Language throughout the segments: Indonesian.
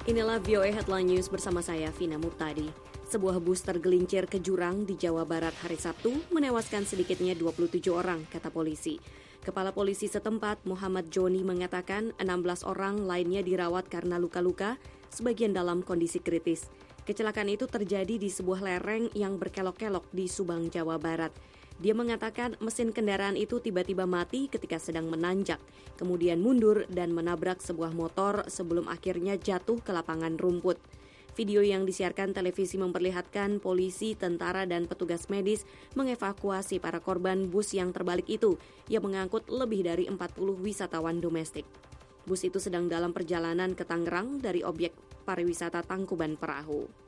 Inilah VOA Headline News bersama saya, Vina Murtadi. Sebuah bus tergelincir ke jurang di Jawa Barat hari Sabtu menewaskan sedikitnya 27 orang, kata polisi. Kepala polisi setempat, Muhammad Joni, mengatakan 16 orang lainnya dirawat karena luka-luka, sebagian dalam kondisi kritis. Kecelakaan itu terjadi di sebuah lereng yang berkelok-kelok di Subang, Jawa Barat. Dia mengatakan mesin kendaraan itu tiba-tiba mati ketika sedang menanjak, kemudian mundur dan menabrak sebuah motor sebelum akhirnya jatuh ke lapangan rumput. Video yang disiarkan televisi memperlihatkan polisi, tentara, dan petugas medis mengevakuasi para korban bus yang terbalik itu yang mengangkut lebih dari 40 wisatawan domestik. Bus itu sedang dalam perjalanan ke Tangerang dari objek pariwisata Tangkuban Perahu.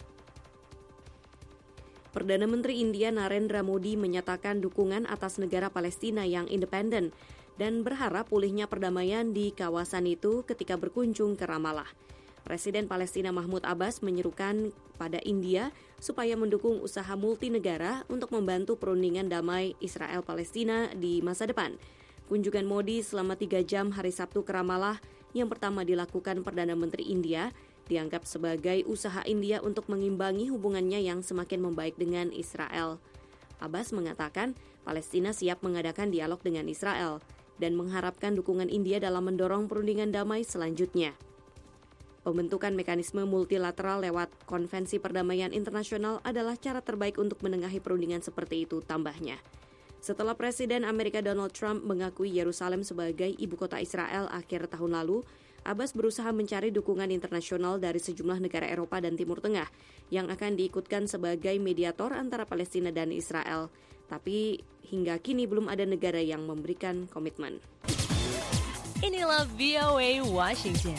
Perdana Menteri India Narendra Modi menyatakan dukungan atas negara Palestina yang independen dan berharap pulihnya perdamaian di kawasan itu ketika berkunjung ke Ramallah. Presiden Palestina Mahmud Abbas menyerukan pada India supaya mendukung usaha multinegara untuk membantu perundingan damai Israel-Palestina di masa depan. Kunjungan Modi selama 3 jam hari Sabtu ke Ramallah yang pertama dilakukan Perdana Menteri India dianggap sebagai usaha India untuk mengimbangi hubungannya yang semakin membaik dengan Israel. Abbas mengatakan Palestina siap mengadakan dialog dengan Israel dan mengharapkan dukungan India dalam mendorong perundingan damai selanjutnya. Pembentukan mekanisme multilateral lewat Konvensi Perdamaian Internasional adalah cara terbaik untuk menengahi perundingan seperti itu, tambahnya. Setelah Presiden Amerika Donald Trump mengakui Yerusalem sebagai ibu kota Israel akhir tahun lalu, Abbas berusaha mencari dukungan internasional dari sejumlah negara Eropa dan Timur Tengah yang akan diikutkan sebagai mediator antara Palestina dan Israel. Tapi hingga kini belum ada negara yang memberikan komitmen. Inilah VOA Washington.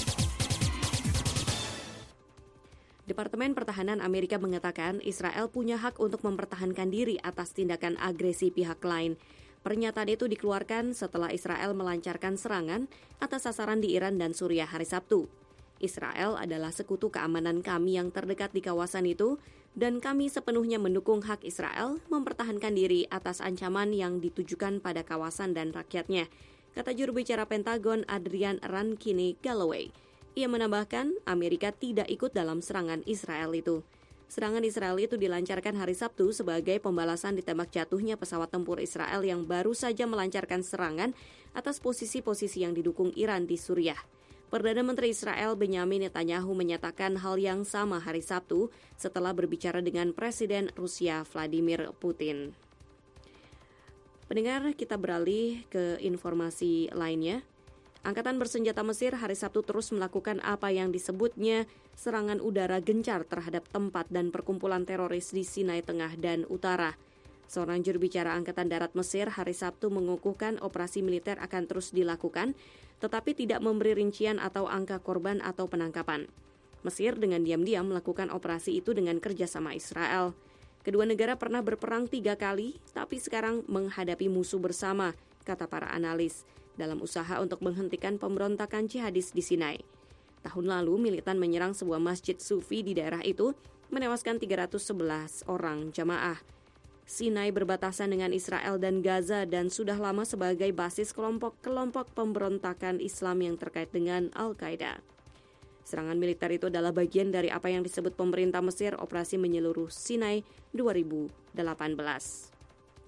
Departemen Pertahanan Amerika mengatakan Israel punya hak untuk mempertahankan diri atas tindakan agresi pihak lain. Pernyataan itu dikeluarkan setelah Israel melancarkan serangan atas sasaran di Iran dan Suriah hari Sabtu. Israel adalah sekutu keamanan kami yang terdekat di kawasan itu, dan kami sepenuhnya mendukung hak Israel mempertahankan diri atas ancaman yang ditujukan pada kawasan dan rakyatnya, kata juru bicara Pentagon Adrian Rankine Galloway. Ia menambahkan Amerika tidak ikut dalam serangan Israel itu. Serangan Israel itu dilancarkan hari Sabtu sebagai pembalasan ditembak jatuhnya pesawat tempur Israel yang baru saja melancarkan serangan atas posisi-posisi yang didukung Iran di Suriah. Perdana Menteri Israel Benyamin Netanyahu menyatakan hal yang sama hari Sabtu setelah berbicara dengan Presiden Rusia Vladimir Putin. Pendengar, kita beralih ke informasi lainnya. Angkatan bersenjata Mesir hari Sabtu terus melakukan apa yang disebutnya serangan udara gencar terhadap tempat dan perkumpulan teroris di Sinai Tengah dan Utara. Seorang juru bicara Angkatan Darat Mesir hari Sabtu mengukuhkan operasi militer akan terus dilakukan, tetapi tidak memberi rincian atau angka korban atau penangkapan. Mesir dengan diam-diam melakukan operasi itu dengan kerjasama Israel. Kedua negara pernah berperang 3 kali, tapi sekarang menghadapi musuh bersama, kata para analis, dalam usaha untuk menghentikan pemberontakan jihadis di Sinai. Tahun lalu, militan menyerang sebuah masjid Sufi di daerah itu, menewaskan 311 orang jamaah. Sinai berbatasan dengan Israel dan Gaza dan sudah lama sebagai basis kelompok-kelompok pemberontakan Islam yang terkait dengan Al-Qaeda. Serangan militer itu adalah bagian dari apa yang disebut pemerintah Mesir Operasi Menyeluruh Sinai 2018.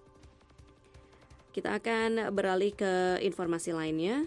Kita akan beralih ke informasi lainnya.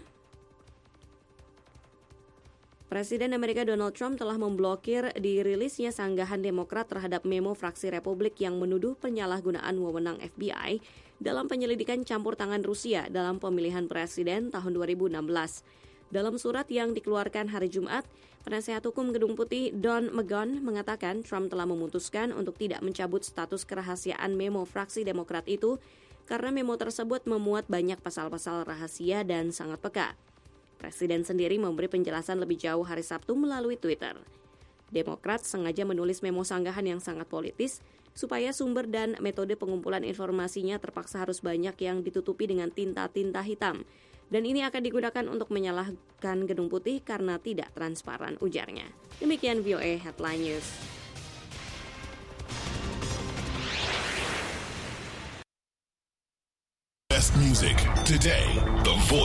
Presiden Amerika Donald Trump telah memblokir dirilisnya sanggahan Demokrat terhadap memo fraksi Republik yang menuduh penyalahgunaan wewenang FBI dalam penyelidikan campur tangan Rusia dalam pemilihan presiden tahun 2016. Dalam surat yang dikeluarkan hari Jumat, penasehat hukum Gedung Putih Don McGahn mengatakan Trump telah memutuskan untuk tidak mencabut status kerahasiaan memo fraksi Demokrat itu karena memo tersebut memuat banyak pasal-pasal rahasia dan sangat peka. Presiden sendiri memberi penjelasan lebih jauh hari Sabtu melalui Twitter. Demokrat sengaja menulis memo sanggahan yang sangat politis supaya sumber dan metode pengumpulan informasinya terpaksa harus banyak yang ditutupi dengan tinta-tinta hitam. Dan ini akan digunakan untuk menyalahkan Gedung Putih karena tidak transparan, ujarnya. Demikian VOA Headline News. Best music today. The